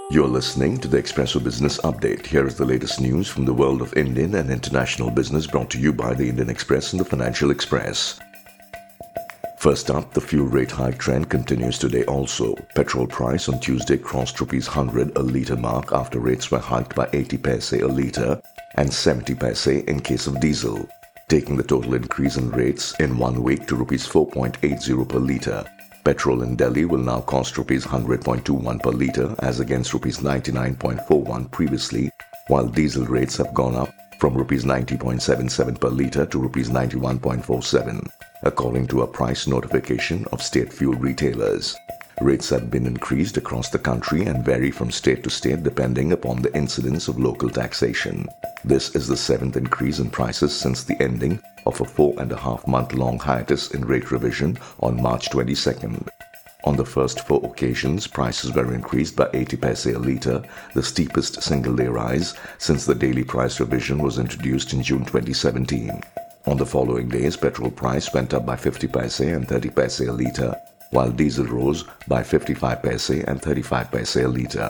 You're listening to the Expresso Business Update. Here is the latest news from the world of Indian and international business brought to you by the Indian Express and the Financial Express. First up, the fuel rate hike trend continues today also. Petrol price on Tuesday crossed Rs 100 a litre mark after rates were hiked by 80 paise a litre and 70 paise in case of diesel, taking the total increase in rates in 1 week to Rs 4.80 per litre. Petrol in Delhi will now cost Rs 100.21 per litre as against Rs 99.41 previously, while diesel rates have gone up from Rs 90.77 per litre to Rs 91.47, according to a price notification of state fuel retailers. Rates have been increased across the country and vary from state to state depending upon the incidence of local taxation. This is the 7th increase in prices since the ending of a 4.5-month-long hiatus in rate revision on March 22nd. On the first 4 occasions, prices were increased by 80 paise a litre, the steepest single-day rise since the daily price revision was introduced in June 2017. On the following days, petrol price went up by 50 paise and 30 paise a litre, while diesel rose by 55 paise and 35 paise a litre.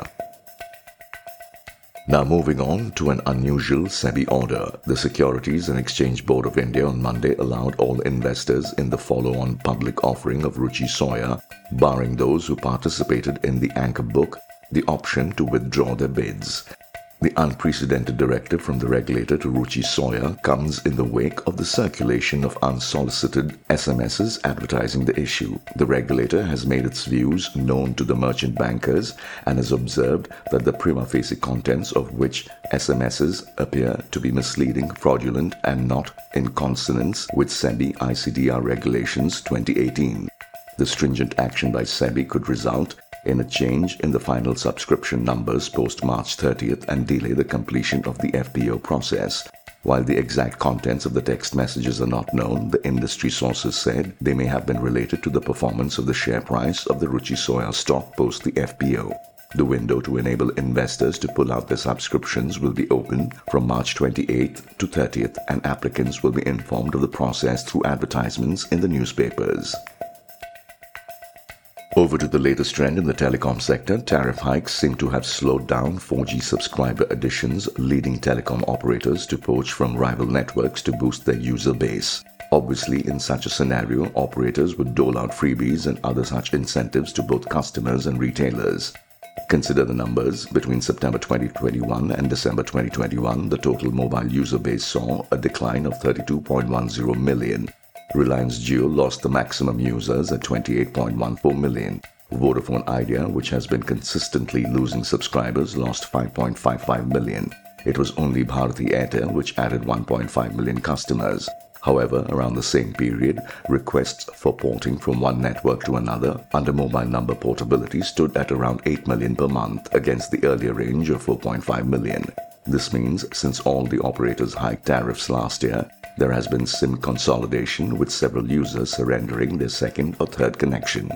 Now moving on to an unusual SEBI order. The Securities and Exchange Board of India on Monday allowed all investors in the follow-on public offering of Ruchi Soya, barring those who participated in the anchor book, the option to withdraw their bids. The unprecedented directive from the regulator to Ruchi Soya comes in the wake of the circulation of unsolicited SMSs advertising the issue. The regulator has made its views known to the merchant bankers and has observed that the prima facie contents of which SMSs appear to be misleading, fraudulent and not in consonance with SEBI ICDR Regulations 2018. The stringent action by SEBI could result in a change in the final subscription numbers post-March 30th and delay the completion of the FPO process. While the exact contents of the text messages are not known, the industry sources said they may have been related to the performance of the share price of the Ruchi Soya stock post the FPO. The window to enable investors to pull out their subscriptions will be open from March 28th to 30th, and applicants will be informed of the process through advertisements in the newspapers. Over to the latest trend in the telecom sector, tariff hikes seem to have slowed down 4G subscriber additions, leading telecom operators to poach from rival networks to boost their user base. Obviously, in such a scenario, operators would dole out freebies and other such incentives to both customers and retailers. Consider the numbers. Between September 2021 and December 2021, the total mobile user base saw a decline of 32.10 million. Reliance Jio lost the maximum users at 28.14 million. Vodafone Idea, which has been consistently losing subscribers, lost 5.55 million. It was only Bharti Airtel which added 1.5 million customers. However, around the same period, requests for porting from one network to another under mobile number portability stood at around 8 million per month against the earlier range of 4.5 million. This means since all the operators hiked tariffs last year, there has been SIM consolidation with several users surrendering their second or third connection.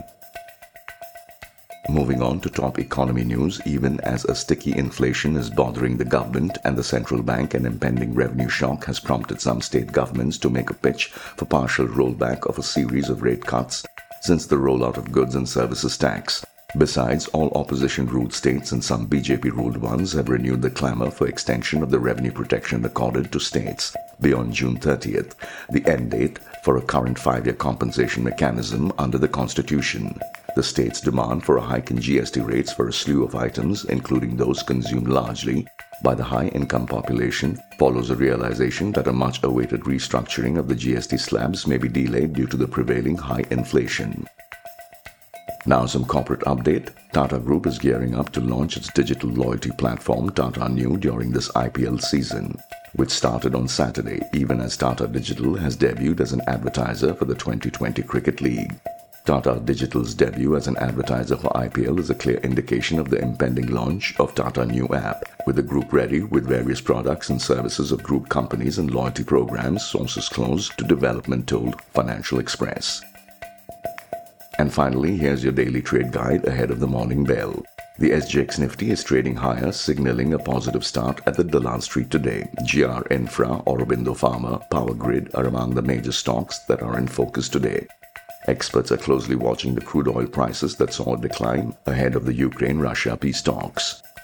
Moving on to top economy news, even as a sticky inflation is bothering the government and the central bank, an impending revenue shock has prompted some state governments to make a pitch for partial rollback of a series of rate cuts since the rollout of goods and services tax. Besides, all opposition-ruled states and some BJP-ruled ones have renewed the clamour for extension of the revenue protection accorded to states beyond June 30th, the end date for a current 5-year compensation mechanism under the Constitution. The states' demand for a hike in GST rates for a slew of items, including those consumed largely by the high-income population, follows a realization that a much-awaited restructuring of the GST slabs may be delayed due to the prevailing high inflation. Now some corporate update. Tata Group is gearing up to launch its digital loyalty platform Tata Neu during this IPL season, which started on Saturday, even as Tata Digital has debuted as an advertiser for the 2020 Cricket League. Tata Digital's debut as an advertiser for IPL is a clear indication of the impending launch of Tata Neu app, with the group ready with various products and services of group companies and loyalty programs, sources close to development told Financial Express. And finally, here's your daily trade guide ahead of the morning bell. The SGX Nifty is trading higher, signaling a positive start at the Dalal Street today. GR Infra, Aurobindo Pharma, Power Grid are among the major stocks that are in focus today. Experts are closely watching the crude oil prices that saw a decline ahead of the Ukraine-Russia peace talks.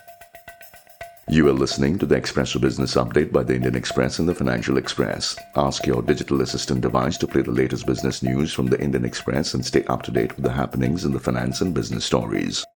You are listening to the Expresso Business Update by the Indian Express and the Financial Express. Ask your digital assistant device to play the latest business news from the Indian Express and stay up to date with the happenings in the finance and business stories.